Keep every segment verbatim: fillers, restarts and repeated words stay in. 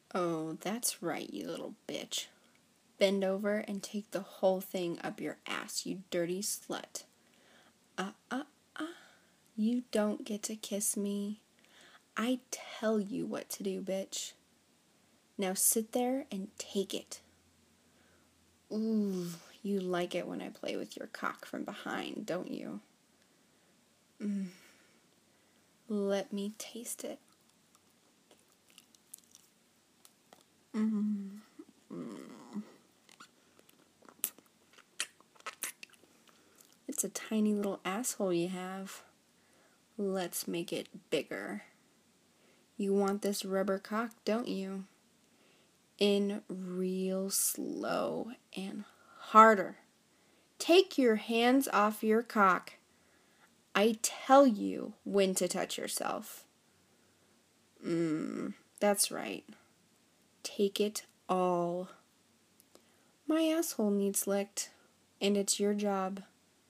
Oh, that's right, you little bitch. Bend over and take the whole thing up your ass, you dirty slut. Uh, uh, uh. You don't get to kiss me. I tell you what to do, bitch. Now sit there and take it. Ooh, you like it when I play with your cock from behind, don't you? Mm. Let me taste it. Mm. Mm. It's a tiny little asshole you have. Let's make it bigger. You want this rubber cock, don't you? In real slow and harder. Take your hands off your cock. I tell you when to touch yourself. Mmm, that's right. Take it all. My asshole needs licked, and it's your job.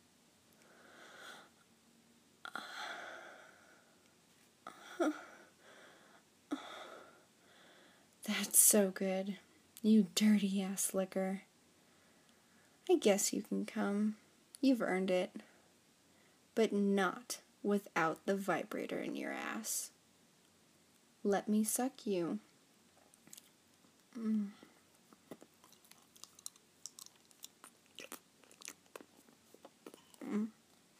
That's so good. You dirty ass licker. I guess you can come. You've earned it. But not without the vibrator in your ass. Let me suck you. Mm. Mm.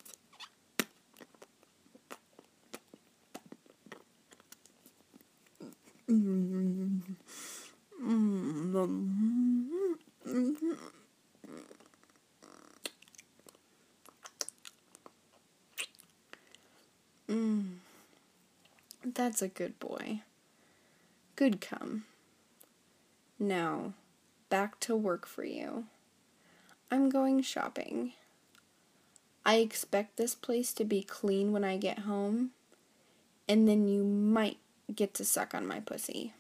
Mm. Mm. Mm. Mm. That's a good boy. Good cum. Now, back to work for you. I'm going shopping. I expect this place to be clean when I get home, and then you might get to suck on my pussy.